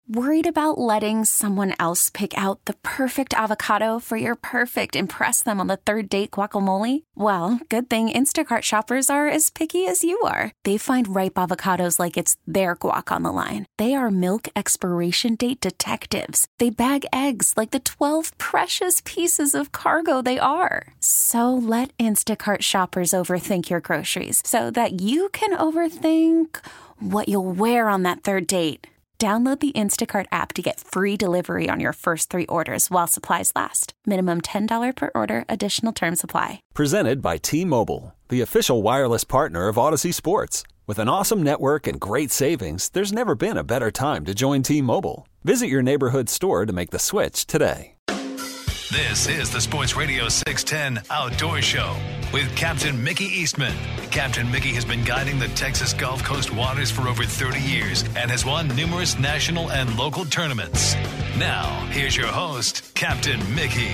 Worried about letting someone else pick out the perfect avocado for your perfect impress them on the third date guacamole? Well, good thing Instacart shoppers are as picky as you are. They find ripe avocados like it's their guac on the line. They are milk expiration date detectives. They bag eggs like the 12 precious pieces of cargo they are. So let Instacart shoppers overthink your groceries so that you can overthink what you'll wear on that third date. Download the Instacart app to get free delivery on your first 3 orders while supplies last. Minimum $10 per order. Additional terms apply. Presented by T-Mobile, the official wireless partner of Odyssey Sports. With an awesome network and great savings, there's never been a better time to join T-Mobile. Visit your neighborhood store to make the switch today. This is the Sports Radio 610 Outdoor Show with Captain Mickey Eastman. Captain Mickey has been guiding the Texas Gulf Coast waters for over 30 years and has won numerous national and local tournaments. Now, here's your host, Captain Mickey.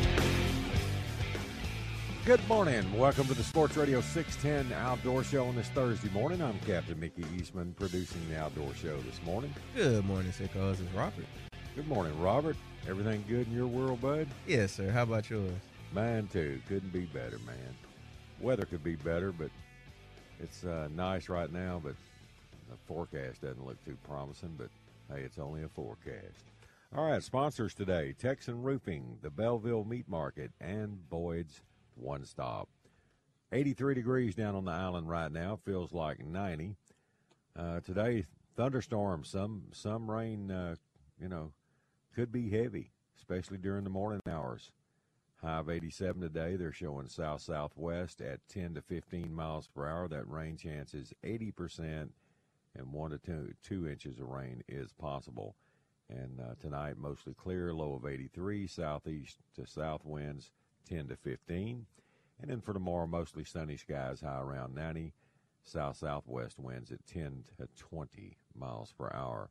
Good morning. Welcome to the Sports Radio 610 Outdoor Show on this Thursday morning. I'm Captain Mickey Eastman, producing the Outdoor Show this morning. Good morning, Sickos. It's Robert. Good morning, Robert. Everything good in your world, bud? Yes, sir. How about yours? Mine, too. Couldn't be better, man. Weather could be better, but it's nice right now, but the forecast doesn't look too promising, but, hey, it's only a forecast. All right, sponsors today, Texan Roofing, the Belleville Meat Market, and Boyd's One Stop. 83 degrees down on the island right now. Feels like 90. Today, thunderstorms, some rain, could be heavy, especially during the morning hours. High of 87 today. They're showing south-southwest at 10 to 15 miles per hour. That rain chance is 80%, and 1 to 2 inches of rain is possible. And tonight, mostly clear, low of 83, southeast to south winds 10 to 15. And then for tomorrow, mostly sunny skies, high around 90, south-southwest winds at 10 to 20 miles per hour.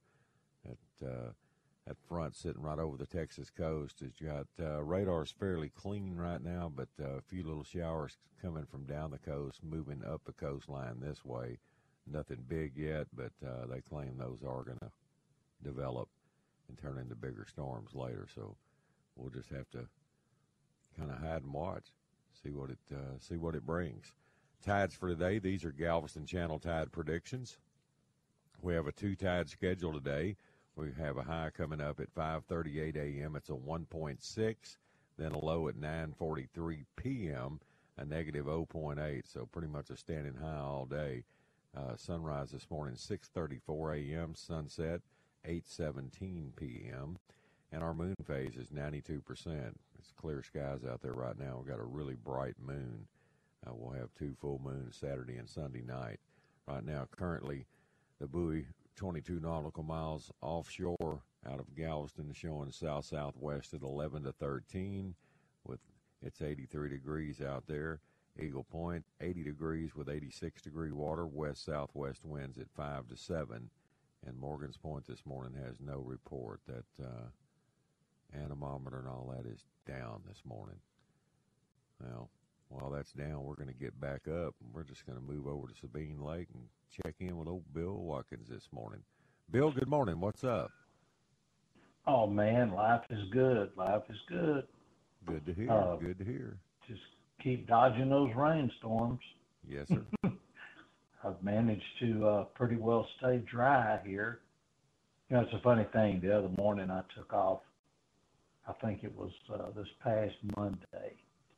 That front sitting right over the Texas coast. It's got radar's fairly clean right now, but a few little showers coming from down the coast, moving up the coastline this way. Nothing big yet, but they claim those are going to develop and turn into bigger storms later. So we'll just have to kind of hide and watch, see what it brings. Tides for today. These are Galveston Channel tide predictions. We have a 2-tide schedule today. We have a high coming up at 5:38 a.m. It's a 1.6. Then a low at 9:43 p.m., a negative 0.8. So pretty much a standing high all day. Sunrise this morning, 6:34 a.m. Sunset, 8:17 p.m. And our moon phase is 92%. It's clear skies out there right now. We've got a really bright moon. We'll have 2 full moons Saturday and Sunday night. Right now, currently, the buoy 22 nautical miles offshore out of Galveston, showing south-southwest at 11 to 13 with it's 83 degrees out there. Eagle Point, 80 degrees with 86-degree water, west-southwest winds at 5 to 7. And Morgan's Point this morning has no report. That anemometer and all that is down this morning. Well, while that's down, we're going to get back up. We're just going to move over to Sabine Lake and check in with old Bill Watkins this morning. Bill, good morning. What's up? Oh, man, life is good. Life is good. Good to hear. Good to hear. Just keep dodging those rainstorms. Yes, sir. I've managed to pretty well stay dry here. You know, it's a funny thing. The other morning I took off, I think it was this past Monday.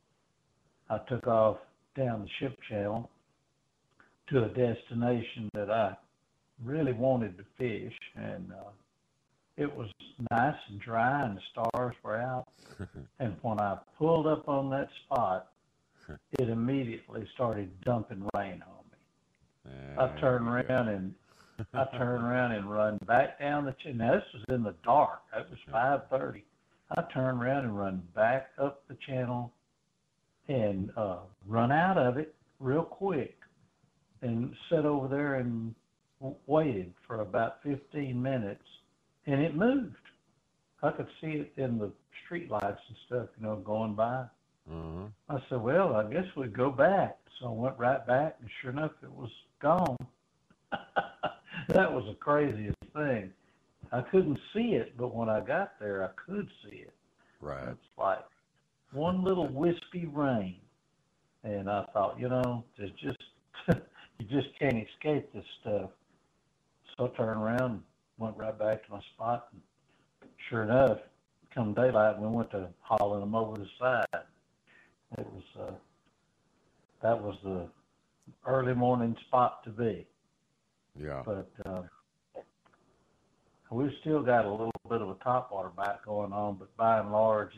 I took off down the ship channel to a destination that I really wanted to fish, and it was nice and dry, and the stars were out. And when I pulled up on that spot, it immediately started dumping rain on me. I turned around and run back down the channel. Now, this was in the dark. It was 5:30. I turned around and run back up the channel and run out of it real quick and sat over there and waited for about 15 minutes, and it moved. I could see it in the street lights and stuff, going by. Mm-hmm. I said, well, I guess we'd go back. So I went right back, and sure enough, it was gone. That was the craziest thing. I couldn't see it, but when I got there, I could see it. Right. It's like one little wispy rain. And I thought, there's just, you just can't escape this stuff. So I turned around and went right back to my spot. And sure enough, come daylight, we went to hauling them over the side. It was, that was the early morning spot to be. Yeah. But we've still got a little bit of a topwater bite going on, but by and large,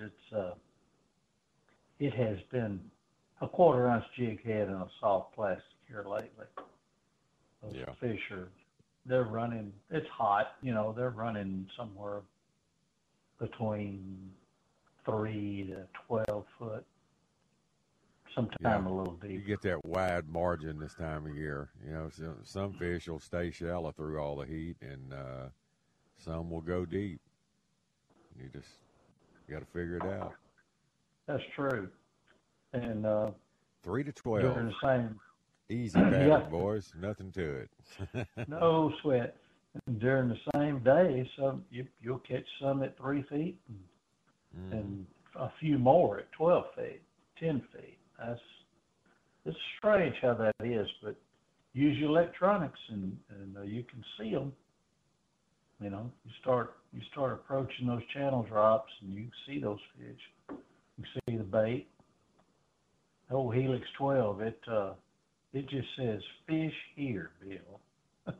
it has been a quarter-ounce jig head and a soft plastic here lately. Those fish they're running, it's hot, they're running somewhere between 3 to 12 foot, sometime a little deeper. You get that wide margin this time of year. Some fish will stay shallow through all the heat, and some will go deep. You got to figure it out. That's true. And 3 to 12. during the same, Easy pattern, boys. Nothing to it. no sweat. And during the same day, you'll catch some at 3 feet and a few more at 12 feet, 10 feet. It's strange how that is, but use your electronics and you can see them. You start approaching those channel drops and you can see those fish. You see the bait. Old Helix 12, it just says fish here, Bill.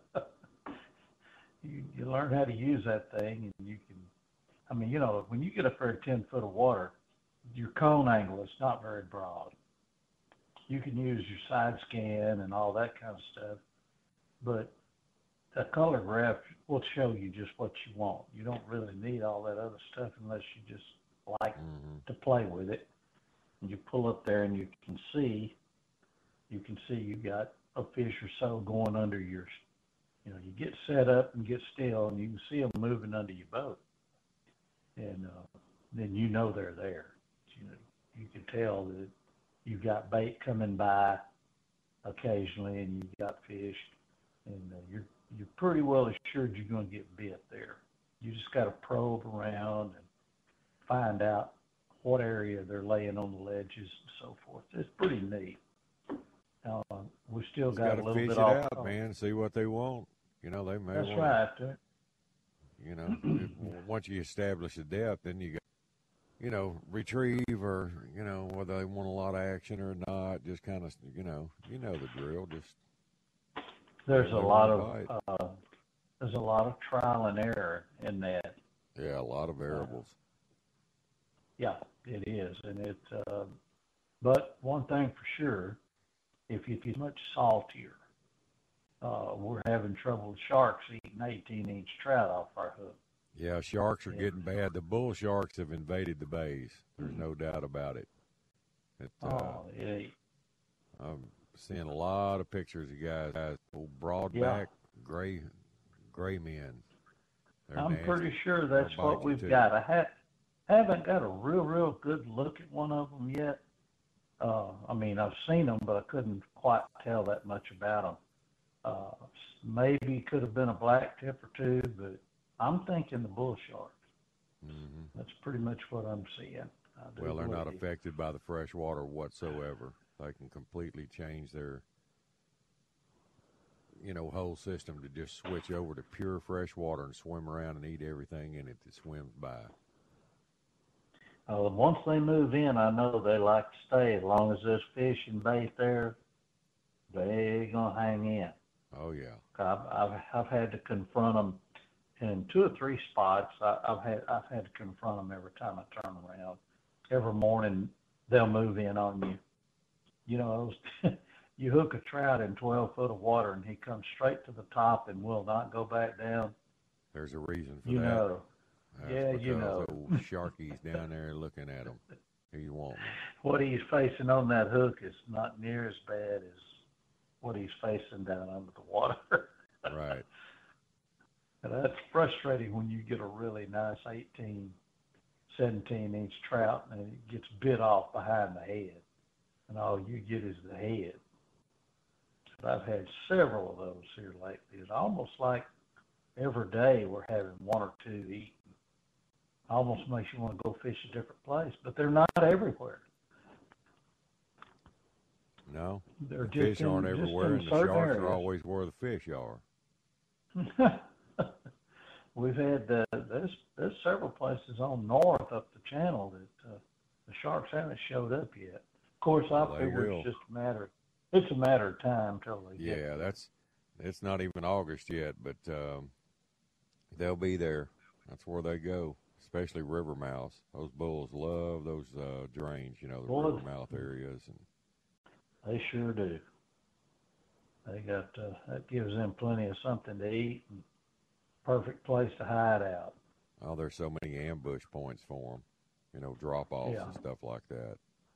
You learn how to use that thing, and you can. When you get up there 10 foot of water, your cone angle is not very broad. You can use your side scan and all that kind of stuff, but a color graph will show you just what you want. You don't really need all that other stuff unless you just like to play with it. And you pull up there and you can see you got a fish or so going under your, you get set up and get still and you can see them moving under your boat. And then they're there. You can tell that you've got bait coming by occasionally and you've got fish, and you're pretty well assured you're going to get bit there. You just got to probe around and find out what area they're laying on the ledges and so forth. It's pretty neat. We still got a little bit off. Fish it out, man. See what they want. They may. That's right. Once you establish the depth, then you got, retrieve or whether they want a lot of action or not. Just kind of, the drill. Just there's a lot of trial and error in that. Yeah, a lot of variables. Yeah, it is, and but one thing for sure, if you get much saltier, we're having trouble with sharks eating 18-inch trout off our hook. Yeah, sharks are getting bad. The bull sharks have invaded the bays. There's no doubt about it. I'm seeing a lot of pictures of guys, old broadback, gray men. I'm pretty sure that's what we've got. I haven't got a real good look at one of them yet. I've seen them, but I couldn't quite tell that much about them. Maybe could have been a black tip or two, but I'm thinking the bull sharks. Mm-hmm. That's pretty much what I'm seeing. Well, they're not affected by the fresh water whatsoever. They can completely change their, whole system to just switch over to pure fresh water and swim around and eat everything in it that swims by. Once they move in, I know they like to stay. As long as there's fish and bait there, they're gonna hang in. Oh yeah. I've had to confront them in 2 or 3 spots. I've had to confront them every time I turn around. Every morning they'll move in on you. You hook a trout in 12 foot of water and he comes straight to the top and will not go back down. There's a reason for that. That's old sharkies down there looking at him. Who you want? What he's facing on that hook is not near as bad as what he's facing down under the water. Right. And that's frustrating when you get a really nice 18, 17-inch trout and it gets bit off behind the head. And all you get is the head. But I've had several of those here lately. It's almost like every day we're having one or two eating. Almost makes you want to go fish a different place, but they're not everywhere. No, They're the fish aren't everywhere, and the sharks areas. are always where the fish are. We've had there's several places on north up the channel that the sharks haven't showed up yet. Of course, I Well, they figure will. it's just a matter. It's a matter of time till they get. Yeah, it's not even August yet, but they'll be there. That's where they go, especially river mouths. Those bulls love those drains, the Boy, river mouth areas. And They sure do. They got that gives them plenty of something to eat and perfect place to hide out. oh, there's so many ambush points for them, drop-offs Yeah. and stuff like that.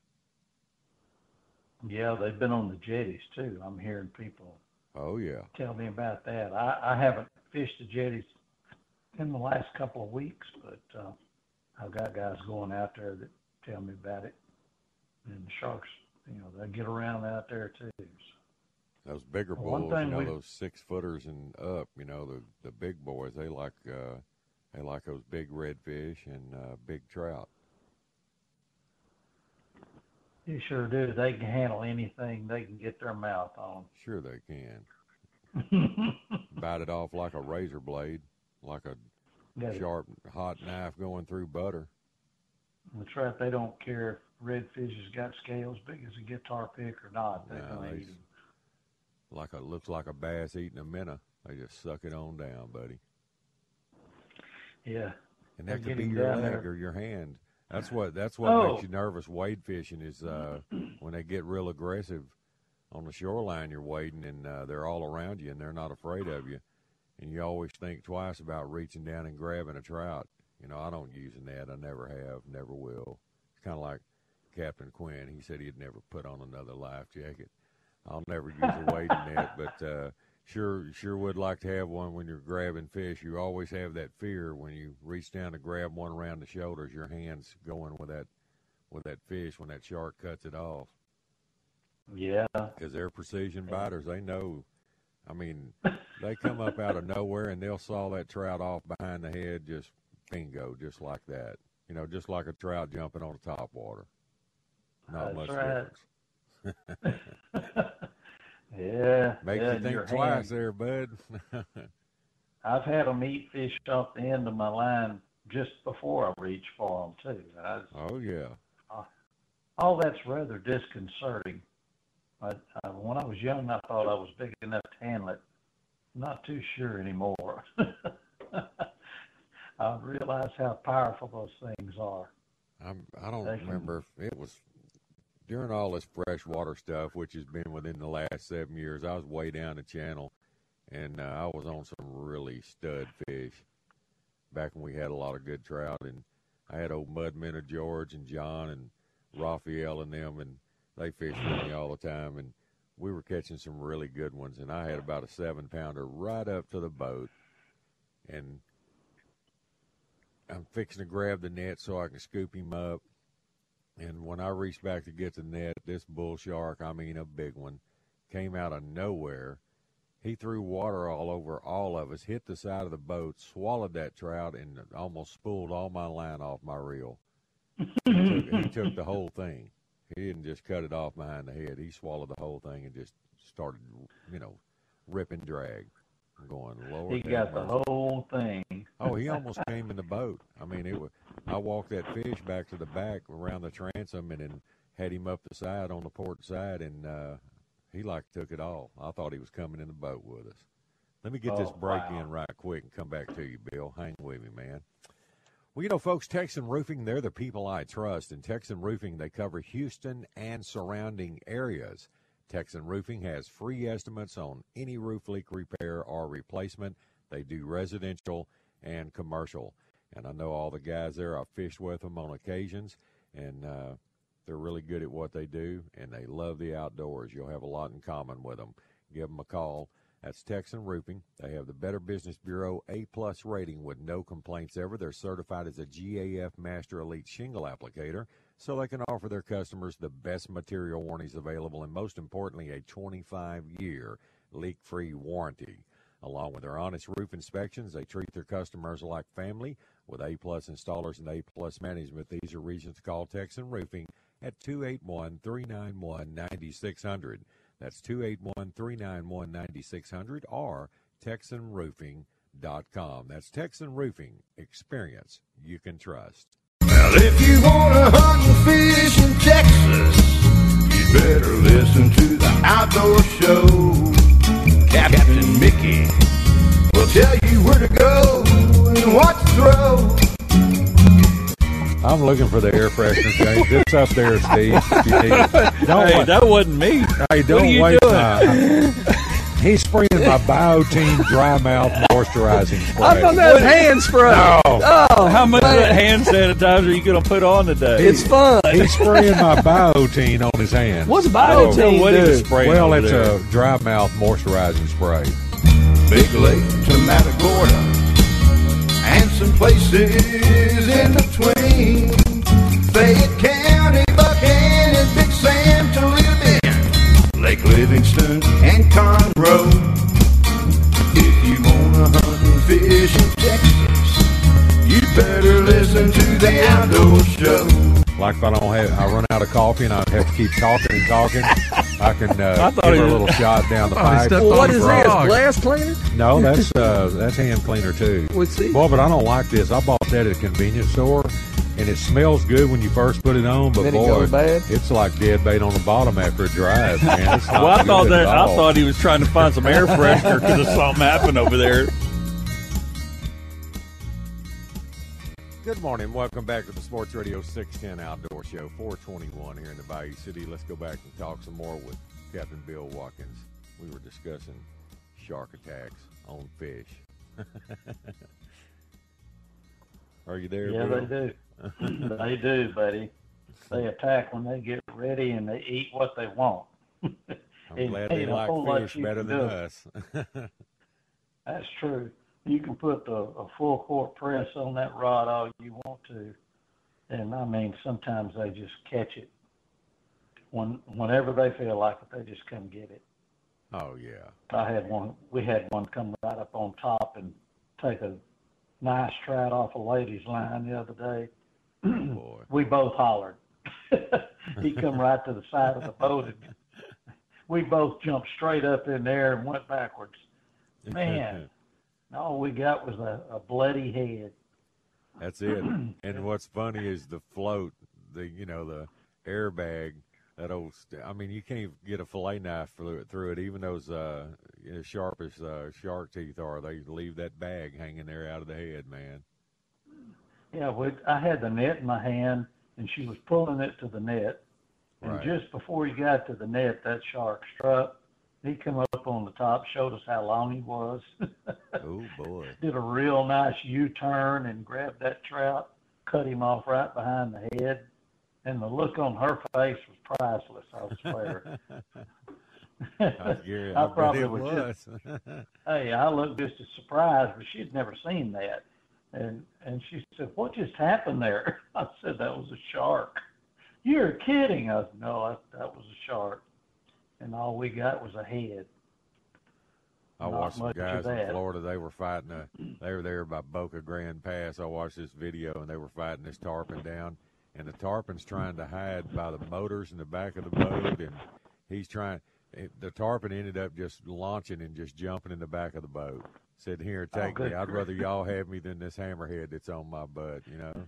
Yeah, they've been on the jetties too. I'm hearing people Oh, yeah. tell me about that. I haven't fished the jetties in the last couple of weeks, but I've got guys going out there that tell me about it. And the sharks, they get around out there too. Those bigger Well, one bulls, thing those 6-footers and up, the big boys, they like those big redfish and big trout. You sure do. They can handle anything they can get their mouth on. Sure they can. Bite it off like a razor blade, like a Got it. sharp, hot knife going through butter. That's right. They don't care if redfish has got scales big as a guitar pick or not. They're No, going to they eat them. looks like a bass eating a minnow. They just suck it on down, buddy. Yeah. And that They could get be him your down leg there. or your hand. That's what Oh. makes you nervous wade fishing is when they get real aggressive on the shoreline you're wading and they're all around you and they're not afraid of you. And you always think twice about reaching down and grabbing a trout. I don't use a net. I never have, never will. It's kind of like Captain Quinn. He said he'd never put on another life jacket. I'll never use a wading net, but sure would like to have one when you're grabbing fish. You always have that fear when you reach down to grab one around the shoulders, your hands going with that fish when that shark cuts it off. Yeah. Because they're precision biters. They know. I mean, they come up out of nowhere and they'll saw that trout off behind the head, just bingo, just like that. Just like a trout jumping on the top water. Not That's much right. difference. Yeah. Makes yeah, you and think your twice hand. there, bud. I've had them eat fish off the end of my line just before I reach for them, too. Oh, yeah. All that's rather disconcerting. When I was young, I thought I was big enough to handle it. Not too sure anymore. I realize how powerful those things are. I don't remember if it was during all this freshwater stuff, which has been within the last 7 years. I was way down the channel, and I was on some really stud fish back when we had a lot of good trout. And I had old Mud Minnow George and John and Raphael and them, and they fished with me all the time. And we were catching some really good ones. And I had about a 7-pounder right up to the boat, and I'm fixing to grab the net so I can scoop him up. And when I reached back to get the net, this bull shark, I mean a big one, came out of nowhere. He threw water all over all of us, hit the side of the boat, swallowed that trout, and almost spooled all my line off my reel. He took the whole thing. He didn't just cut it off behind the head. He swallowed the whole thing and just started, rip and drag. I'm going, Lord. He got the whole thing. Oh, he almost came in the boat. I mean, I walked that fish back to the back around the transom and then had him up the side on the port side, and he took it all. I thought he was coming in the boat with us. Let me get this break in right quick and come back to you, Bill. Hang with me, man. Well, folks, Texan Roofing, they're the people I trust. And Texan Roofing, they cover Houston and surrounding areas. Texan Roofing has free estimates on any roof leak repair or replacement. They do residential and commercial. And I know all the guys there. I've fished with them on occasions, and they're really good at what they do, and they love the outdoors. You'll have a lot in common with them. Give them a call. That's Texan Roofing. They have the Better Business Bureau A+ rating with no complaints ever. They're certified as a GAF Master Elite Shingle Applicator, so they can offer their customers the best material warranties available and, most importantly, a 25-year leak-free warranty. Along with their honest roof inspections, they treat their customers like family. With A-plus installers and A-plus management, these are reasons to call Texan Roofing at 281-391-9600. That's 281-391-9600 or TexanRoofing.com. That's Texan Roofing. Experience you can trust. Well, if you want to hunt and fish in Texas, you better listen to the Outdoor Show. Captain Mickey will tell you where to go and what to throw. I'm looking for the air freshener, James. It's up there, Steve. If you need it. Hey, that wasn't me. Hey, don't what are you wait. doing? He's spraying my Biotene Dry Mouth Moisturizing Spray. I thought that was hand spray. No. Oh, how much of that hand sanitizer are you going to put on today? It's fun. He's spraying my Biotene on his hands. What's Biotene what do? he was spraying Well, over it's there? a dry mouth moisturizing spray. Big Lake to Matagorda and some places in between. Fayette County, Buckhannon, Big Sam to Little Bend, Lake Livingston and Conroe. If you wanna hunt and fish in Texas, you better listen to the Outdoor Show. Like if I run out of coffee and I have to keep talking and talking, I can give her a little shot down the pipe. Well, what is this? Glass cleaner? No, that's hand cleaner too. Let's see. Well, but I don't like this. I bought that at a convenience store, and it smells good when you first put it on, but Then it boy, goes bad? it's like dead bait on the bottom after it dries, man. It's not Well, I good at all. thought he was trying to find some air freshener because something happened over there. Good morning. Welcome back to the Sports Radio 610 Outdoor Show, 421 here in the Bayou City. Let's go back and talk some more with Captain Bill Watkins. We were discussing shark attacks on fish. Are you there, Yeah, Bill? they do. They do, buddy. They attack when they get ready and they eat what they want. I'm And glad they ain't a like whole lot fish you better can than do. us. That's true. You can put a full court press on that rod all you want to, and I mean sometimes they just catch it. Whenever they feel like it, they just come get it. Oh, yeah. We had one come right up on top and take a nice trout off a lady's line the other day. Boy. We both hollered. He come right to the side of the boat, and we both jumped straight up in there and went backwards. Man, all we got was a bloody head. That's it. And what's funny is the float, the airbag, that old. I mean, you can't even get a fillet knife through it. Even those sharp as shark teeth are, they leave that bag hanging there out of the head, man. Yeah, I had the net in my hand, and she was pulling it to the net. And Right. just before he got to the net, that shark struck. He come up on the top, showed us how long he was. Oh, boy. Did a real nice U-turn and grabbed that trout, cut him off right behind the head. And the look on her face was priceless, I swear. I probably bet it was was. Hey, I looked just as surprised, but she'd never seen that. And she said, "What just happened there?" I said, "That was a shark." "You're kidding." I said, "No, that was a shark." And all we got was a head. I Not watched some much of guys in that. Florida. They were fighting. They were there by Boca Grande Pass. I watched this video, and they were fighting this tarpon down. And the tarpon's trying to hide by the motors in the back of the boat, and he's trying. The tarpon ended up just launching and just jumping in the back of the boat. Said, "Here, take me. good I'd rather y'all have me than this hammerhead that's on my butt."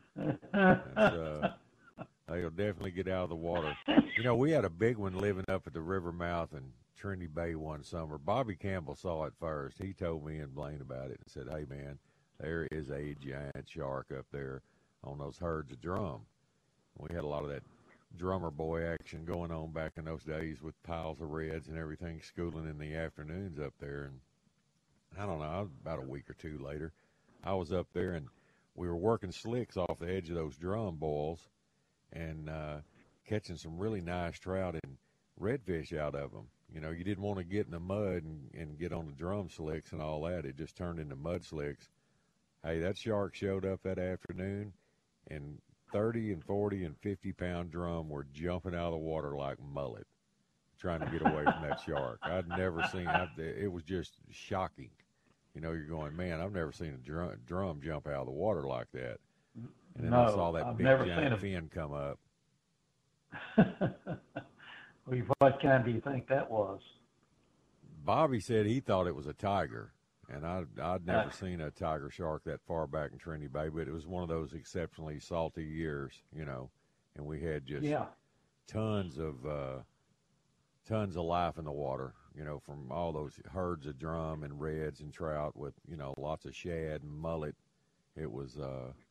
They'll definitely get out of the water. We had a big one living up at the river mouth in Trinity Bay one summer. Bobby Campbell saw it first. He told me and Blaine about it and said, "Hey, man, there is a giant shark up there on those herds of drum." We had a lot of that drummer boy action going on back in those days with piles of reds and everything, schooling in the afternoons up there. And I don't know, about a week or two later, I was up there and we were working slicks off the edge of those drum boils and catching some really nice trout and redfish out of them. You didn't want to get in the mud and get on the drum slicks and all that. It just turned into mud slicks. Hey, that shark showed up that afternoon, and 30 and 40 and 50-pound drum were jumping out of the water like mullet, trying to get away from that shark. I'd never seen it. It was just shocking. you're going, man, I've never seen a drum jump out of the water like that. And then No, I saw that I've big never giant seen fin come up. Well, what kind do you think that was? Bobby said he thought it was a tiger, and I'd never seen a tiger shark that far back in Trinity Bay, but it was one of those exceptionally salty years, and we had just tons of life in the water, from all those herds of drum and reds and trout with, lots of shad and mullet. It was,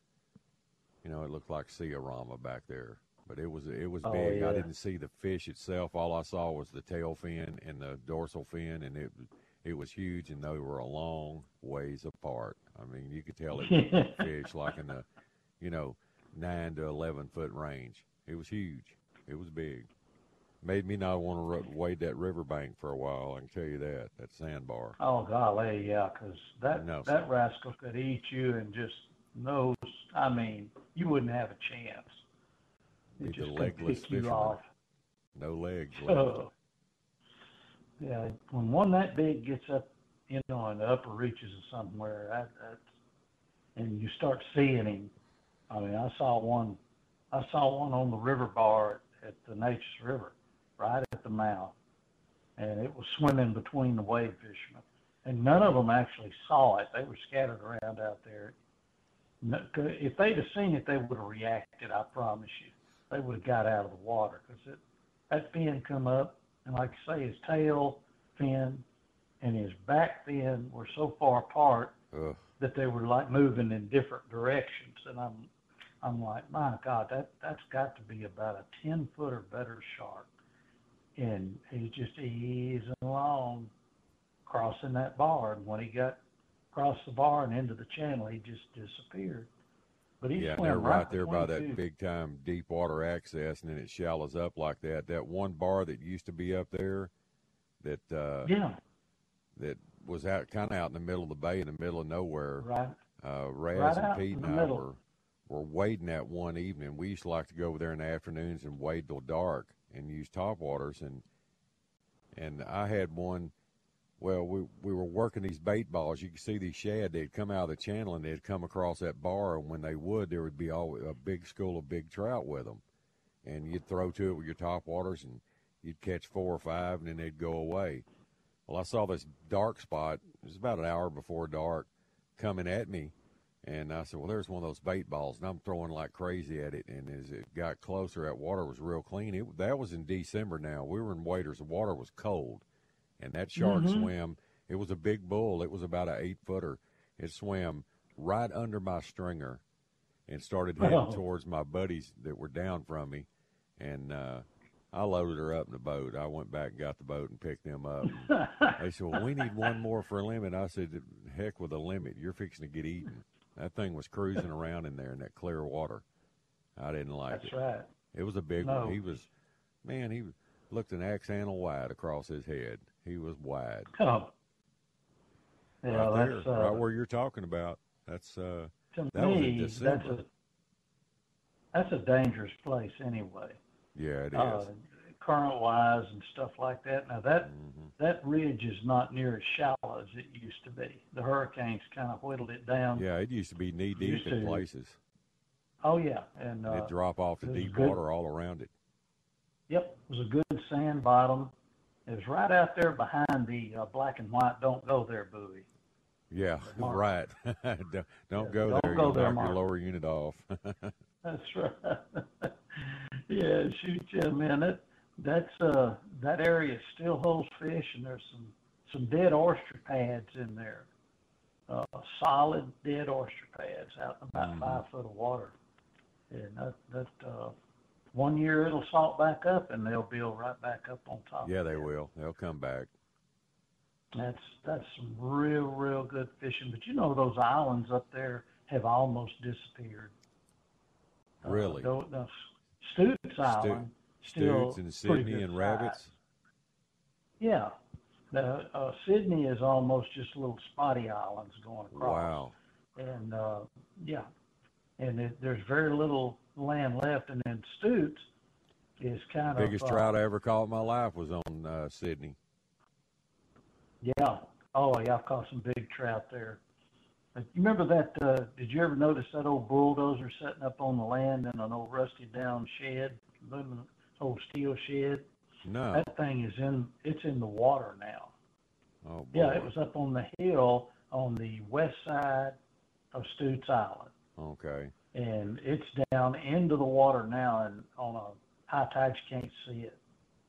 it looked like Sea-Rama back there. But it was big. Yeah. I didn't see the fish itself. All I saw was the tail fin and the dorsal fin, and it was huge, and they were a long ways apart. I mean, you could tell it was fish like in the, 9 to 11 foot range. It was huge. It was big. Made me not want to wade that riverbank for a while. I can tell you that sandbar. Oh golly, yeah, because that rascal could eat you and just nose. I mean, you wouldn't have a chance. It He's a just could legless pick you fisherman. off. No legs left. Yeah, when one that big gets up, in the upper reaches of somewhere, and you start seeing him. I mean, I saw one on the river bar at the Natchez River, right at the mouth, and it was swimming between the wade fishermen, and none of them actually saw it. They were scattered around out there. If they'd have seen it, they would have reacted. I promise you. They would have got out of the water because that fin come up, and like I say, his tail fin and his back fin were so far apart that they were like moving in different directions. And I'm like, my God, that's got to be about a 10-foot or better shark. And he's just easing along, crossing that bar. And when he got across the bar and into the channel, he just disappeared. But he swam they're right there by between that big time deep water access, and then it shallows up like that. That one bar that used to be up there, that was out in the middle of the bay, in the middle of nowhere. Right. Raz Right and Pete and I were wading that one evening. We used to like to go over there in the afternoons and wade till dark and use topwaters. And I had one. Well, we were working these bait balls. You could see these shad. They'd come out of the channel, and they'd come across that bar, and when they would, there would be a big school of big trout with them. And you'd throw to it with your topwaters, and you'd catch 4 or 5, and then they'd go away. Well, I saw this dark spot. It was about an hour before dark coming at me, and I said, well, there's one of those bait balls, and I'm throwing like crazy at it. And as it got closer, that water was real clean. That was in December now. We were in waders. The water was cold. And that shark swam, it was a big bull. It was about an 8-footer. It swam right under my stringer and started heading towards my buddies that were down from me. And I loaded her up in the boat. I went back and got the boat and picked them up. They said, well, we need one more for a limit. I said, heck with a limit. You're fixing to get eaten. That thing was cruising around in there in that clear water. I didn't like it. That's right. It was a big one. He looked an axantal wide across his head. He was wide. Oh. Yeah, right that's there, right where you're talking about. That's to that me, was in December. That's a dangerous place anyway. Yeah, it is. Current wise and stuff like that. Now that ridge is not near as shallow as it used to be. The hurricanes kind of whittled it down. Yeah, it used to be knee deep in places. Oh yeah, and it'd drop off to deep water all around it. Yep, it was a good sand bottom. It was right out there behind the black and white "Don't Go There" buoy. Yeah, right. don't go there. You'll knock your lower unit off. That's right. Yeah, shoot, yeah, man. That area still holds fish, and there's some dead oyster pads in there. Solid dead oyster pads out in about 5 foot of water. And that 1 year it'll salt back up, and they'll build right back up on top. Yeah, they will. They'll come back. That's some real good fishing. But those islands up there have almost disappeared. Really? Stutes Island. Stutes and Sydney and Rabbits. Yeah. Sydney is almost just little spotty islands going across. Wow. And and there's very little land left. And then Stutes is kind of biggest trout I ever caught in my life was on Sydney. Yeah. Oh, yeah, I've caught some big trout there. You remember that, did you ever notice that old bulldozer setting up on the land in an old rusty down shed, old steel shed? No. That thing it's in the water now. Oh, boy. Yeah, it was up on the hill on the west side of Stutes Island. Okay. And it's down into the water now, and on a high tide you can't see it.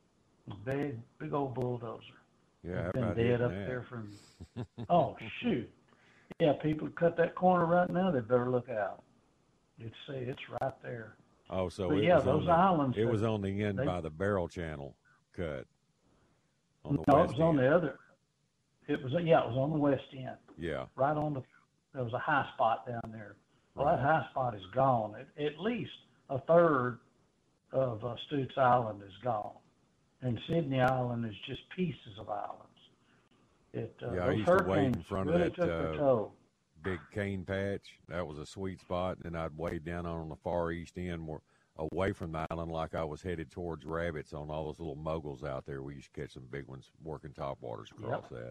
Big old bulldozer. Yeah, It's been dead up there from. Oh shoot! Yeah, people cut that corner right now. They better look out. It's right there. Oh, so but it yeah, was those on islands. It was on the end by the Barrel Channel cut. On the no, west it was on end. the other. It was on the west end. Yeah. Right on the. There was a high spot down there. Well, Right. that high spot is gone. At least a third of Stutes Island is gone, and Sydney Island is just pieces of islands. Yeah, I those used to wade in hurricanes front of really that took their toll. big cane patch. That was a sweet spot. And then I'd wade down on the far east end, more away from the island, like I was headed towards rabbits on all those little moguls out there. We used to catch some big ones working topwaters across that.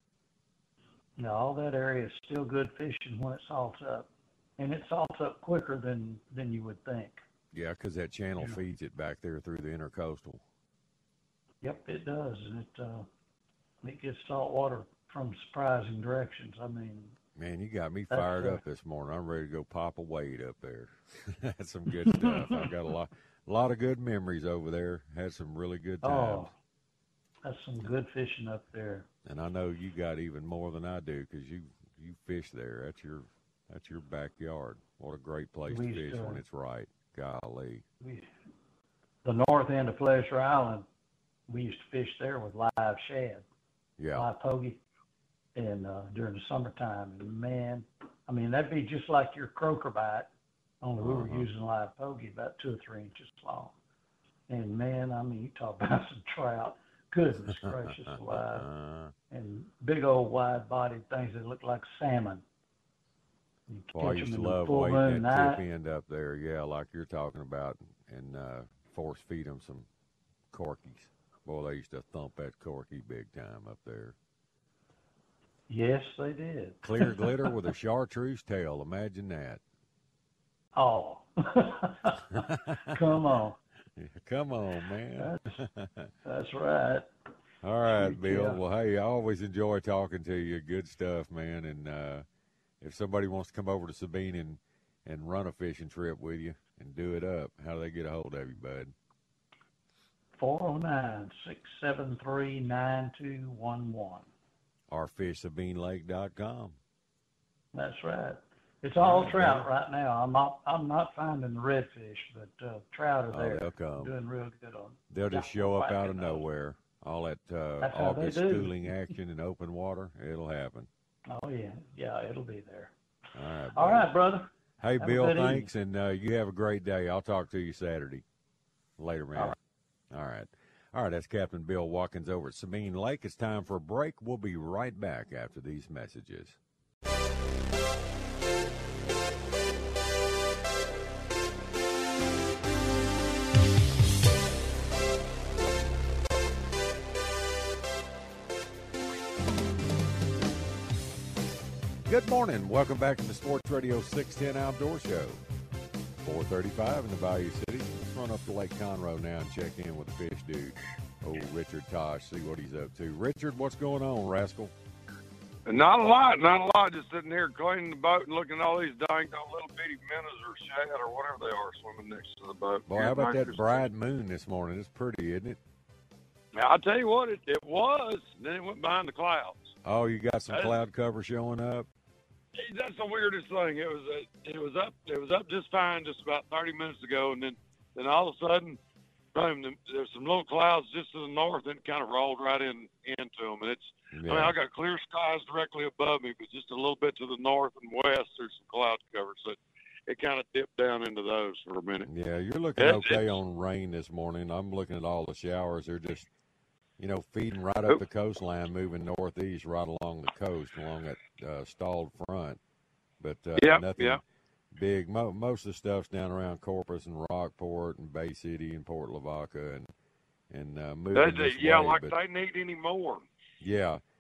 Now, all that area is still good fishing when it salts up, and it salts up quicker than you would think. Yeah, because that channel feeds it back there through the intercoastal. Yep, it does, and it gets salt water from surprising directions. I mean, man, you got me fired up this morning. I'm ready to go pop a wade up there. That's some good stuff. I've got a lot of good memories over there. Had some really good times. Oh, that's some good fishing up there. And I know you got even more than I do because you fish there. That's your backyard. What a great place to fish when it's right. Golly. The north end of Fletcher Island, we used to fish there with live shad. Yeah. Live pogie. And during the summertime, and man, I mean, that'd be just like your croaker bite, only we were using live pogie about 2 or 3 inches long. And man, I mean, you talk about some trout. Goodness gracious alive. And big old wide-bodied things that look like salmon. Well, I used to love waiting that tip end up there, yeah, like you're talking about, and force feed them some corkies. Boy, they used to thump that corky big time up there. Yes, they did. Clear glitter with a chartreuse tail. Imagine that. Oh. Come on. Come on, man. That's right. All right, Bill. Yeah. Well, hey, I always enjoy talking to you. Good stuff, man. And if somebody wants to come over to Sabine and run a fishing trip with you and do it up, how do they get a hold of you, bud? 409-673-9211. Or fishsabinelake.com. That's right. It's all trout right now. I'm not finding the redfish, but trout are there. They'll come. Doing real good on. They'll just show up out of nowhere. All that August schooling action in open water, it'll happen. Oh yeah, it'll be there. All right, brother. Hey, Bill, thanks, and you have a great day. I'll talk to you Saturday. Later, man. All right. That's Captain Bill Watkins over at Sabine Lake. It's time for a break. We'll be right back after these messages. Good morning. Welcome back to the Sports Radio 610 Outdoor Show. 435 in the Bayou City. Let's run up to Lake Conroe now and check in with the fish dude, old Richard Tosh, see what he's up to. Richard, what's going on, rascal? Not a lot. Just sitting here cleaning the boat and looking at all these dang little bitty minnows or shad or whatever they are swimming next to the boat. Boy, how about that bright moon this morning? It's pretty, isn't it? Now, I'll tell you what, it was. Then it went behind the clouds. Oh, you got some cloud cover showing up? That's the weirdest thing. It was up just fine just about 30 minutes ago, and then all of a sudden, boom, there's some little clouds just to the north, and it kind of rolled right into them. And I mean, I got clear skies directly above me, but just a little bit to the north and west, there's some cloud cover. So it kind of dipped down into those for a minute. Yeah, you're looking okay on rain this morning. I'm looking at all the showers. They're just, feeding right up the coastline, moving northeast right along the coast, along that stalled front. But nothing big. Most of the stuff's down around Corpus and Rockport and Bay City and Port Lavaca and moving this way. They need any more. Yeah,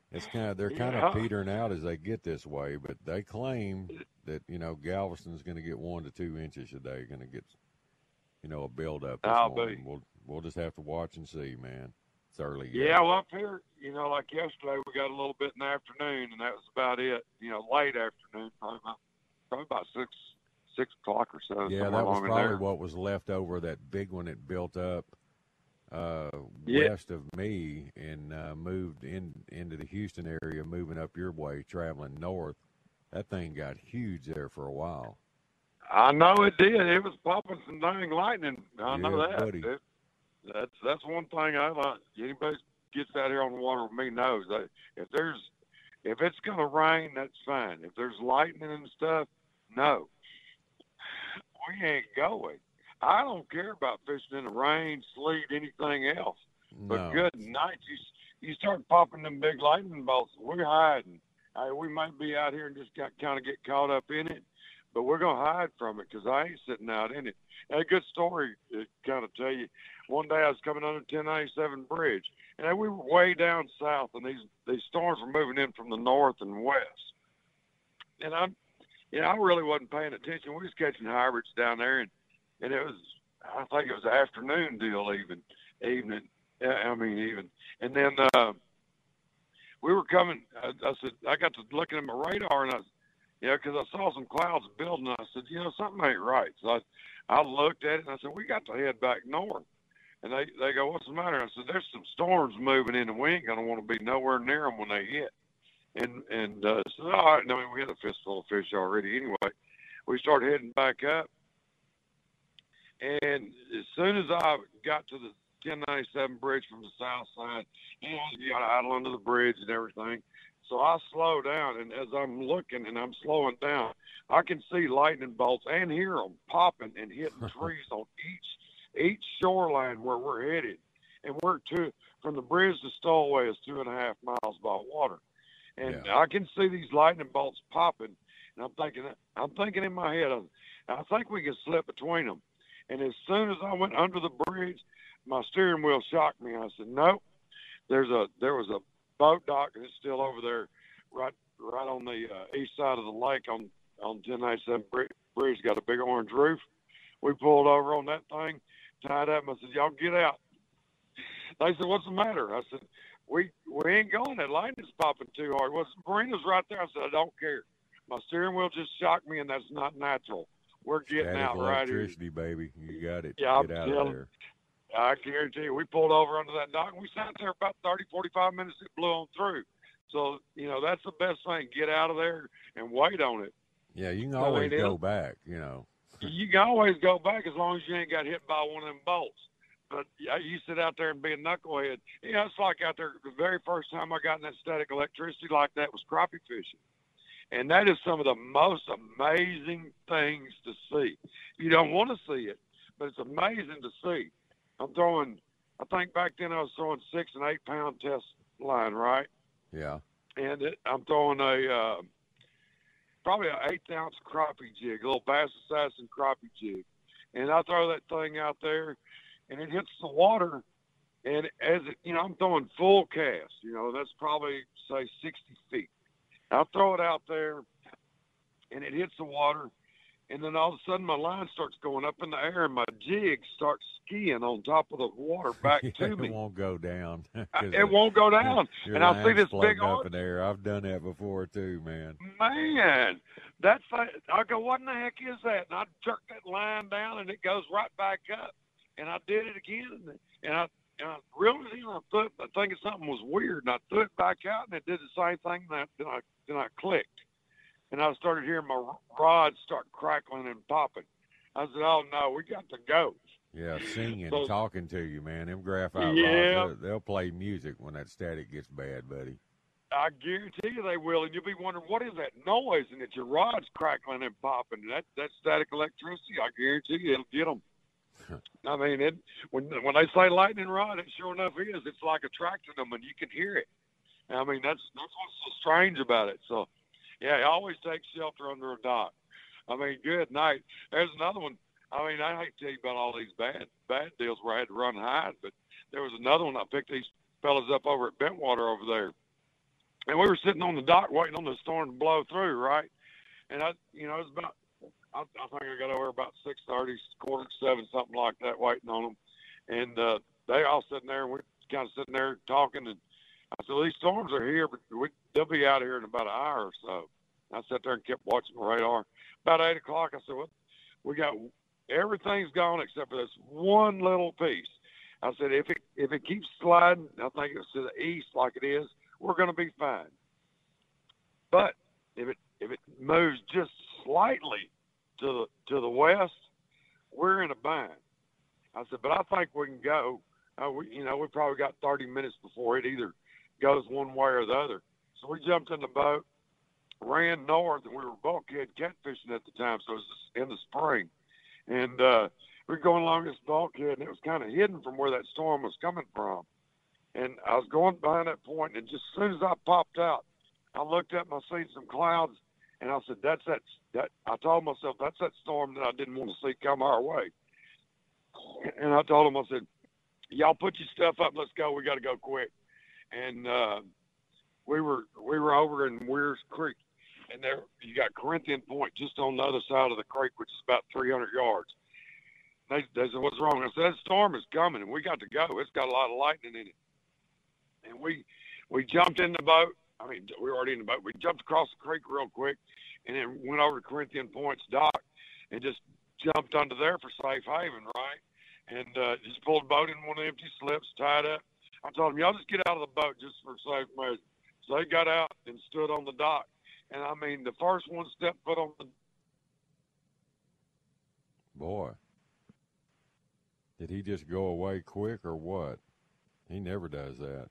they're kind of petering out as they get this way, but they claim that, Galveston's going to get 1 to 2 inches a day, going to get, a build-up this morning. We'll just have to watch and see, man. It's early yet. Yeah, well, up here, like yesterday, we got a little bit in the afternoon, and that was about it. Late afternoon, probably about 6 o'clock or so. Yeah, that was probably what was left over, that big one that built up west of me and moved into the Houston area, moving up your way, traveling north. That thing got huge there for a while. I know it did. It was popping some dang lightning. I know that. Buddy. That's one thing I like. Anybody gets out here on the water with me knows that if it's going to rain, that's fine. If there's lightning and stuff, no, we ain't going. I don't care about fishing in the rain, sleet, anything else. No. But good night, you start popping them big lightning bolts, we're hiding. We might be out here and just kind of get caught up in it, but we're going to hide from it because I ain't sitting out in it. And a good story to kind of tell you. One day I was coming under 1097 Bridge, and we were way down south, and these storms were moving in from the north and west. And I really wasn't paying attention. We was catching hybrids down there, and it was, I think it was an afternoon deal evening. And then we were coming, I said, I got to looking at my radar, and because I saw some clouds building, I said, something ain't right. So I looked at it, and I said, we got to head back north. And they go, what's the matter? I said, there's some storms moving in, and we ain't going to want to be nowhere near them when they hit. And so, all right, we had a fistful of fish already anyway. We started heading back up. And as soon as I got to the 1097 bridge from the south side, you got to idle under the bridge and everything. So I slow down, and as I'm looking and I'm slowing down, I can see lightning bolts and hear them popping and hitting trees on each shoreline where we're headed. And from the bridge to Stowaway is 2.5 miles by water. And I can see these lightning bolts popping, and I'm thinking in my head, I think we can slip between them. And as soon as I went under the bridge, my steering wheel shocked me. I said, nope. There was a boat dock, and it's still over there, right on the east side of the lake on 1097 bridge. Got a big orange roof. We pulled over on that thing, tied up. I said, y'all get out. They said, what's the matter? I said, we ain't going. That lightning's popping too hard. Well, Marina's right there. I said, I don't care. My steering wheel just shocked me, and that's not natural. We're getting out right here. Electricity, baby. You got it. Yeah, get out of there. I guarantee you, we pulled over under that dock, and we sat there about 30, 45 minutes. It blew on through. So, that's the best thing. Get out of there and wait on it. Yeah, you can always go back, You can always go back as long as you ain't got hit by one of them bolts. But you sit out there and be a knucklehead. It's like out there, the very first time I got in that static electricity like that was crappie fishing. And that is some of the most amazing things to see. You don't want to see it, but it's amazing to see. I think back then I was throwing 6 and 8 pound test line, right? Yeah. And I'm throwing probably an 1/8 ounce crappie jig, a little Bass Assassin crappie jig. And I throw that thing out there, and it hits the water. And as it, I'm throwing full cast, that's probably, say, 60 feet. I'll throw it out there, and it hits the water, and then all of a sudden my line starts going up in the air, and my jig starts skiing on top of the water back to me. It won't go down. It won't go down. And I see this big up in there. I've done that before too, man. Man, I go, what in the heck is that? And I jerk that line down, and it goes right back up. And I did it again, and I reeled it in. I thought, thinking something was weird, and I threw it back out, and it did the same thing. Then I clicked, and I started hearing my rods start crackling and popping. I said, "Oh no, we got to go." Yeah, singing, talking to you, man. Them graphite rods, they'll play music when that static gets bad, buddy. I guarantee you they will, and you'll be wondering, what is that noise? And it's your rods crackling and popping. That static electricity, I guarantee you, it'll get them. I mean, when they say lightning rod, it sure enough is. It's like attracting them, and you can hear it. I mean, that's what's so strange about it. So, yeah, always take shelter under a dock. I mean, good night. There's another one. I mean, I hate to tell you about all these bad deals where I had to run hide, but there was another one. I picked these fellas up over at Bentwater over there, And we were sitting on the dock waiting on the storm to blow through, right? And it was about, I think I got over about 6:30, 6:45, something like that, waiting on them. And they all sitting there, and we're kind of sitting there talking. And I said, well, these storms are here, but they'll be out of here in about an hour or so. I sat there and kept watching the radar. About 8 o'clock, I said, well, we got everything's gone except for this one little piece. I said, if it keeps sliding, I think it's to the east like it is, we're going to be fine. But if it moves just slightly to the west, we're in a bind. I said, but I think we can go. We probably got 30 minutes before it either goes one way or the other. So we jumped in the boat, ran north, and we were bulkhead catfishing at the time, so it was in the spring. And we were going along this bulkhead, and it was kind of hidden from where that storm was coming from. And I was going behind that point, and just as soon as I popped out, I looked up and I seen some clouds, and I said, that. I told myself, that's that storm that I didn't want to see come our way. And I told him, I said, y'all put your stuff up, let's go, we got to go quick. And we were over in Weirs Creek, and there you got Corinthian Point just on the other side of the creek, which is about 300 yards. They said, what's wrong? I said, that storm is coming, and we got to go. It's got a lot of lightning in it. And we jumped in the boat. I mean, we were already in the boat. We jumped across the creek real quick, and then went over to Corinthian Point's dock and just jumped under there for safe haven, right? And just pulled the boat in one of the empty slips, tied up. I told them, y'all just get out of the boat just for safe measure. So they got out and stood on the dock. And, I mean, the first one stepped foot on the... Boy. Did he just go away quick or what? He never does that.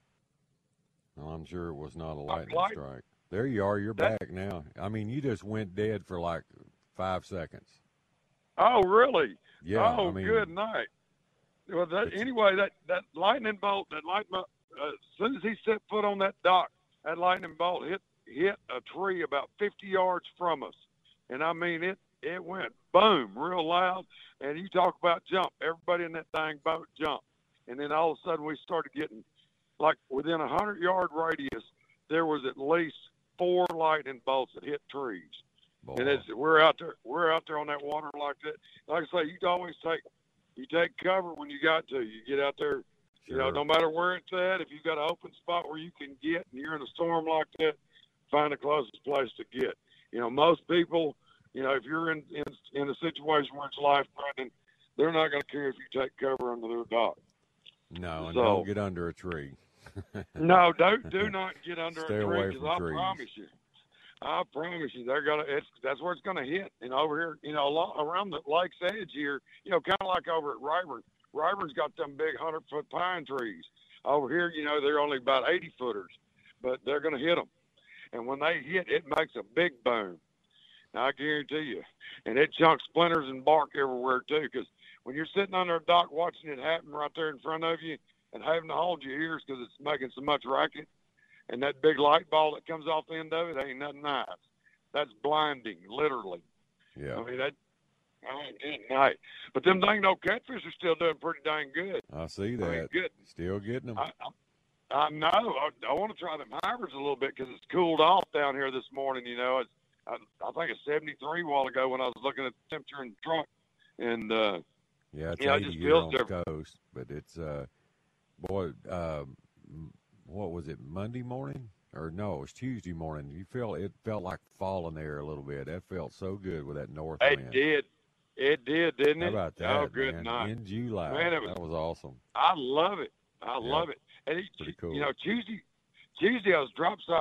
Well, I'm sure it was not a lightning strike. There you are. You're back now. I mean, you just went dead for like 5 seconds. Oh, really? Yeah. Oh, I mean, good night. Well, anyway, that lightning bolt, as soon as he set foot on that dock, that lightning bolt hit a tree about 50 yards from us. And, I mean, it went boom real loud. And you talk about jump. Everybody in that dang boat jumped. And then all of a sudden we started getting, like within a 100-yard radius, there was at least 4 lightning bolts that hit trees. Boy. And we're out there on that water like that. Like I say, you take cover when you got to. You get out there, sure. No matter where it's at. If you've got an open spot where you can get, and you're in a storm like that, find the closest place to get. Most people, if you're in a situation where it's life-threatening, they're not going to care if you take cover under their dock. No, and don't get under a tree. No, do not get under Stay a tree, away from trees. I promise you, that's where it's gonna hit. Over here, around the lake's edge here, kind of like over at Rayburn. Rayburn's got them big 100-foot pine trees. Over here, they're only about 80-footers, but they're gonna hit them. And when they hit, it makes a big boom. Now, I guarantee you, and it chunks splinters and bark everywhere too. Because when you're sitting under a dock watching it happen right there in front of you, and having to hold your ears because it's making so much racket, and that big light ball that comes off the end of it ain't nothing nice. That's blinding, literally. Yeah. I mean, good night. But them dang old catfish are still doing pretty dang good. I see that. I mean, good. Still getting them. I know. I want to try them hybrids a little bit because it's cooled off down here this morning. I think it's 73 a while ago when I was looking at the temperature in the truck. And, yeah, it's 80 it just here feels on different. the coast. But it's, what was it, Monday morning? Or no, it was Tuesday morning. It felt like fall in the air a little bit. That felt so good with that north wind. It did, didn't it? How about that, Oh, good man? night. In July. Man, that was awesome. I love it. I love it. And pretty cool. Tuesday I was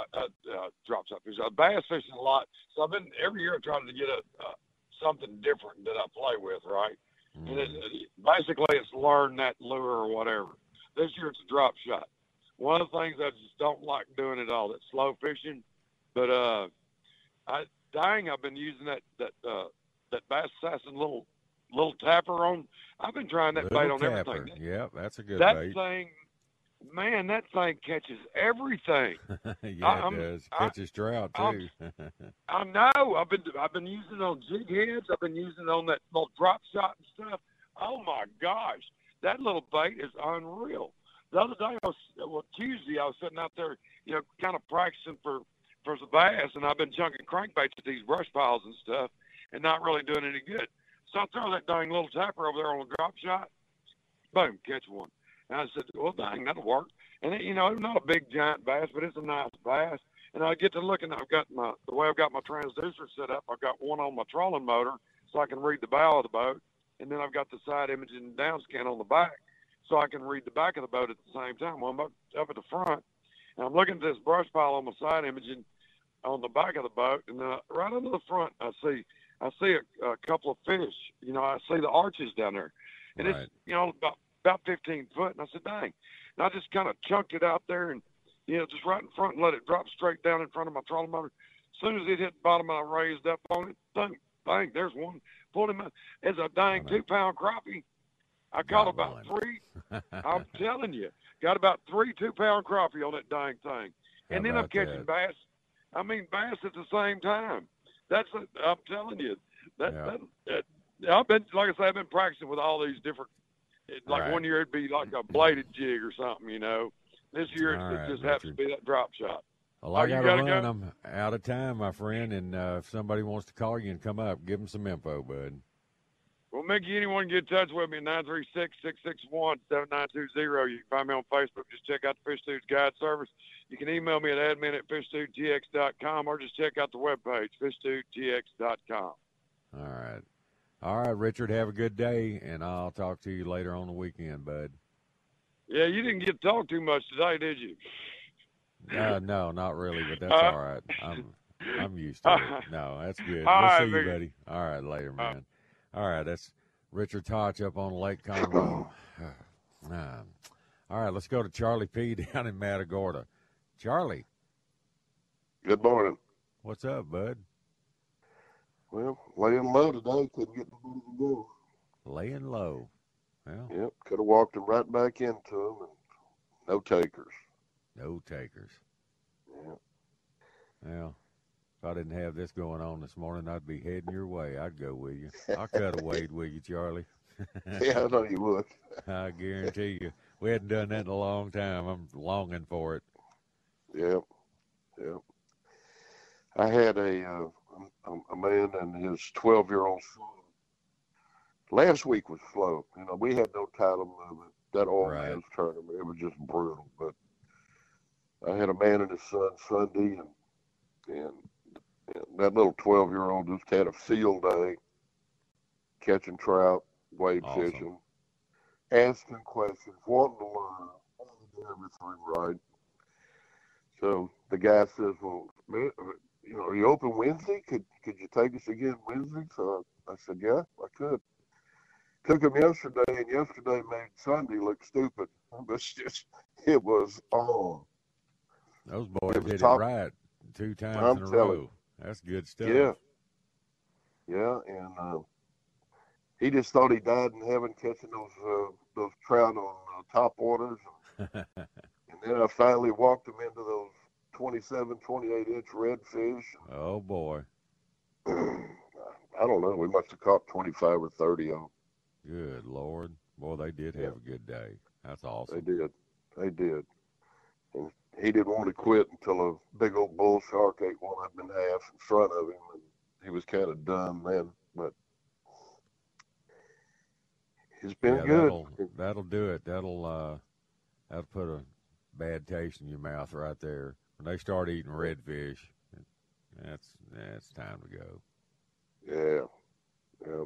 bass fishing a lot. So I've been every year trying to get something different that I play with, right? Mm. And basically it's learn that lure or whatever. This year it's a drop shot. One of the things I just don't like doing at all, that's slow fishing. But I've been using that Bass Assassin little tapper on. I've been trying that bait on tapper. everything. Yeah, that's a good bait. That thing catches everything. Yeah, it does. Catches trout too. I know. I've been using it on jig heads. I've been using it on that little drop shot and stuff. Oh my gosh, that little bait is unreal. The other day, Tuesday, I was sitting out there kind of practicing for the bass, and I've been chunking crankbaits at these brush piles and stuff, and not really doing any good. So I throw that dang little tapper over there on a drop shot. Boom, catch one. And I said, well, dang, that'll work. And it's not a big giant bass, but it's a nice bass. And I get to looking, the way I've got my transducer set up, I've got one on my trolling motor so I can read the bow of the boat. And then I've got the side imaging and down scan on the back so I can read the back of the boat at the same time. Well, I'm up at the front, and I'm looking at this brush pile on my side imaging on the back of the boat. And right under the front, I see a couple of fish. I see the arches down there. And Right. It's, about 15 foot. And I said, dang. And I just kind of chunked it out there and, just right in front and let it drop straight down in front of my trolling motor. As soon as it hit the bottom, I raised up on it. Dang, there's one. Pulled him out. It's a dang 2-pound crappie. I caught about 3. I'm telling you, got about 3 2-pound crappie on that dang thing. And then I'm catching bass. I mean, bass at the same time. I'm telling you, I've been, like I say, I've been practicing with all these different. Like one year it'd be like a bladed jig or something, This year it just happens to be that drop shot. Well, I got to run. I'm out of time, my friend. And if somebody wants to call you and come up, give them some info, bud. Well, Mickey, anyone can get in touch with me, 936-661-7920. You can find me on Facebook. Just check out the Fish Dudes Guide Service. You can email me at admin@fishdudetx.com or just check out the webpage, fishdudetx.com. All right, Richard, have a good day, and I'll talk to you later on the weekend, bud. Yeah, you didn't get to talk too much today, did you? No, not really, but that's all right. I'm used to it. No, that's good. We'll see you, buddy. All right, later, man. All right, that's Richard Touch up on Lake Conroe. All right, let's go to Charlie P. down in Matagorda. Charlie. Good morning. What's up, bud? Well, laying low today. Couldn't get nobody to go. Laying low. Well. Yep, could have walked them right back into them, and no takers. No takers. Yeah. Well, if I didn't have this going on this morning, I'd be heading your way. I'd go with you. I'll cut a wade with you, Charlie. Yeah, I know you would. I guarantee you. We hadn't done that in a long time. I'm longing for it. Yep. I had a man and his 12-year-old son. Last week was slow. We had no title movement. That old man's tournament, it was just brutal. But I had a man and his son Sunday, and that little 12-year-old just had a field day, catching trout, wade fishing, asking questions, wanting to learn, wanting to do everything right. So the guy says, well, man, are you open Wednesday? Could you take us again Wednesday? So I said, yeah, I could. Took him yesterday, and yesterday made Sunday look stupid. It was on. Those boys did it right 2 times in a row. That's good stuff. Yeah, and he just thought he died in heaven catching those trout on top waters. And then I finally walked him into those 27, 28-inch redfish. Oh, boy. I don't know. We must have caught 25 or 30 of them. Good Lord. Boy, they did have a good day. That's awesome. They did. And he didn't want to quit until a big old bull shark ate one up in half in front of him. And he was kind of done then. But it's been good. That'll do it. That'll put a bad taste in your mouth right there. When they start eating redfish, that's time to go. Yeah.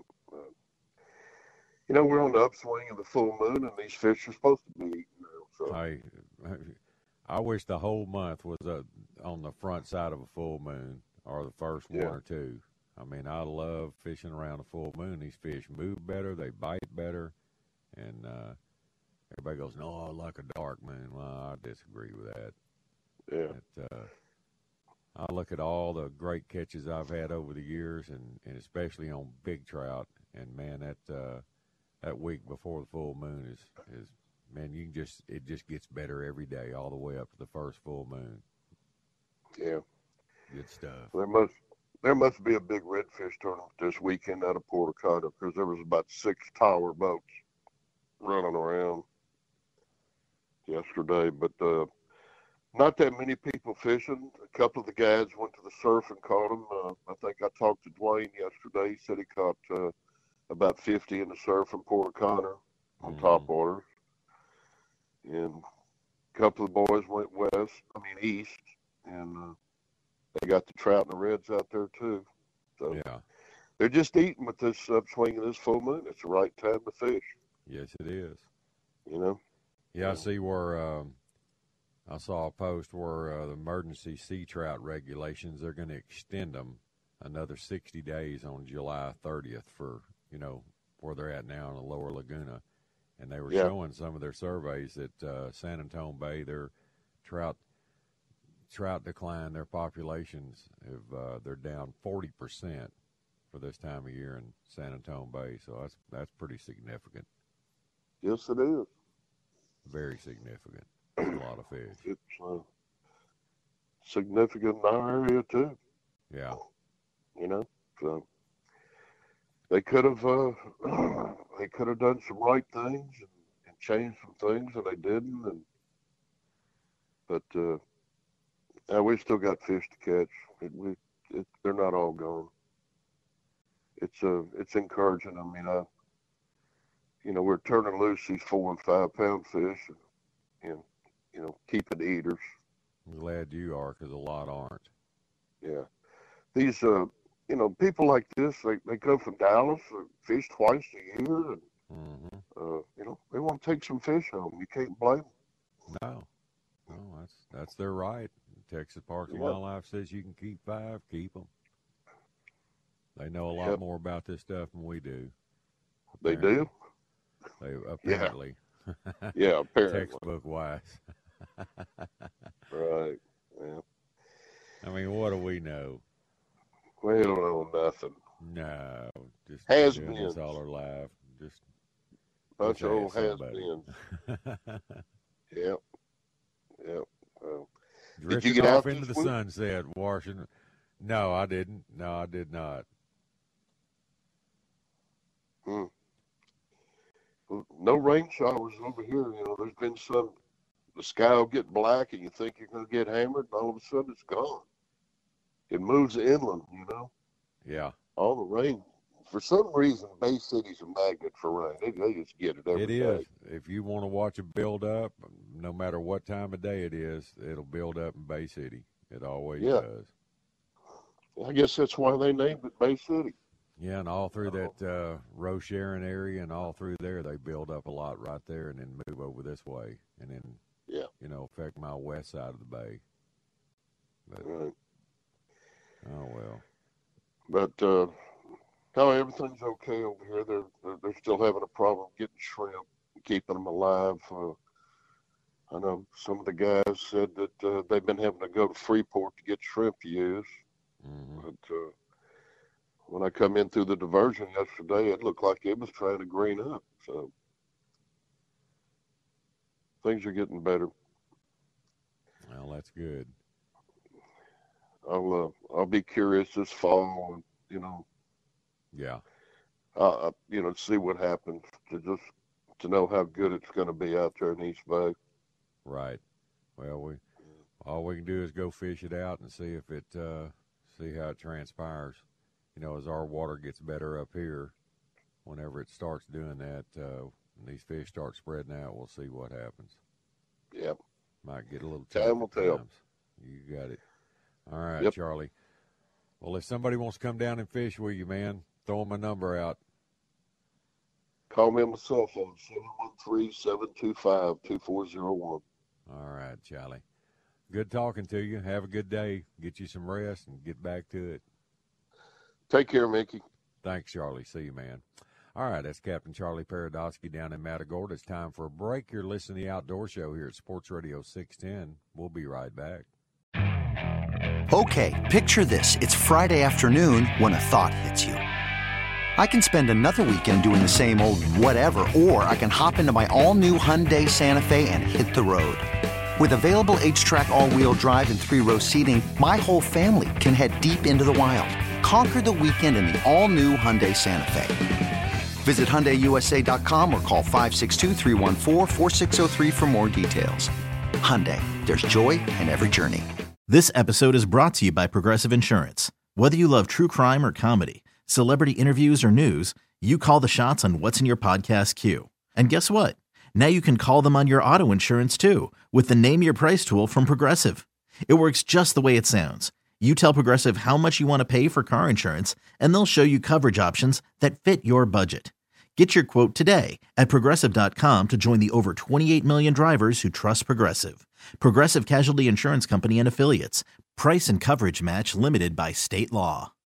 We're on the upswing of the full moon, and these fish are supposed to be eaten now. So. I wish the whole month was on the front side of a full moon or the first one or two. I mean, I love fishing around a full moon. These fish move better, they bite better, and everybody goes, no, I like a dark moon. Well, I disagree with that. Yeah. I look at all the great catches I've had over the years, and especially on big trout, and man, that week before the full moon is man, it just gets better every day, all the way up to the first full moon. Yeah. Good stuff. There must be a big redfish tournament this weekend out of Port Arcata, because there was about 6 tower boats running around yesterday. But not that many people fishing. A couple of the guys went to the surf and caught them. I think I talked to Dwayne yesterday. He said he caught about 50 in the surf in Port Connor on top waters. And a couple of boys went east, and they got the trout and the reds out there too. So yeah, they're just eating with this upswing of this full moon. It's the right time to fish. Yes, it is. You know? Yeah, I see where I saw a post where the emergency sea trout regulations, they're going to extend them another 60 days on July 30th for, where they're at now in the lower Laguna. And they were showing some of their surveys that San Antonio Bay, their trout decline, their populations, they're down 40% for this time of year in San Antonio Bay. So that's pretty significant. Yes, it is. Very significant. A lot of fish. It's significant in our area too. Yeah. So they could have done some right things and changed some things, and they didn't. But we still got fish to catch. They're not all gone. It's encouraging. I mean, we're turning loose these 4 and 5 pound fish, and keeping eaters. I'm glad you are, because a lot aren't. Yeah, these people like this, they come from Dallas, fish twice a year, and they want to take some fish home. You can't blame them. No, that's their right. Texas Parks and Wildlife says you can keep 5, keep them. They know a lot more about this stuff than we do. Apparently. They do? They apparently. Yeah, apparently. Textbook wise. Right. Yeah. I mean, what do we know? We don't know nothing. No, just has-beens all our life. Just bunch of old has-beens. Yep. Did you get off out into the sunset, Washington? No, I didn't. No, I did not. No rain showers over here. There's been some. The sky will get black, and you think you're going to get hammered, and all of a sudden it's gone. It moves inland, Yeah. All the rain. For some reason, Bay City's a magnet for rain. They just get it every day. It is. If you want to watch it build up, no matter what time of day it is, it'll build up in Bay City. It always does. I guess that's why they named it Bay City. Yeah, and all through that Roche Aaron area and all through there, they build up a lot right there and then move over this way and then, affect my west side of the bay. But, right. Oh, well. But, everything's okay over here. They're still having a problem getting shrimp, keeping them alive. I know some of the guys said that they've been having to go to Freeport to get shrimp used. But when I come in through the diversion yesterday, it looked like it was trying to green up. So things are getting better. Well, that's good. I'll be curious this fall, Yeah. See what happens to know how good it's going to be out there in East Bay. Right. Well, all we can do is go fish it out and see if it see how it transpires. As our water gets better up here, whenever it starts doing that, when these fish start spreading out, we'll see what happens. Yep. Might get a little time will tell. You got it. All right, yep. Charlie. Well, if somebody wants to come down and fish with you, man, throw them a number out. Call me on my cell phone, 713-725-2401. All right, Charlie. Good talking to you. Have a good day. Get you some rest and get back to it. Take care, Mickey. Thanks, Charlie. See you, man. All right, that's Captain Charlie Paradosky down in Matagorda. It's time for a break. You're listening to The Outdoor Show here at Sports Radio 610. We'll be right back. Okay, picture this. It's Friday afternoon when a thought hits you. I can spend another weekend doing the same old whatever, or I can hop into my all-new Hyundai Santa Fe and hit the road. With available H-Track all-wheel drive and 3-row seating, my whole family can head deep into the wild. Conquer the weekend in the all-new Hyundai Santa Fe. Visit HyundaiUSA.com or call 562-314-4603 for more details. Hyundai, there's joy in every journey. This episode is brought to you by Progressive Insurance. Whether you love true crime or comedy, celebrity interviews or news, you call the shots on what's in your podcast queue. And guess what? Now you can call them on your auto insurance too with the Name Your Price tool from Progressive. It works just the way it sounds. You tell Progressive how much you want to pay for car insurance, and they'll show you coverage options that fit your budget. Get your quote today at Progressive.com to join the over 28 million drivers who trust Progressive. Progressive Casualty Insurance Company and Affiliates. Price and coverage match limited by state law.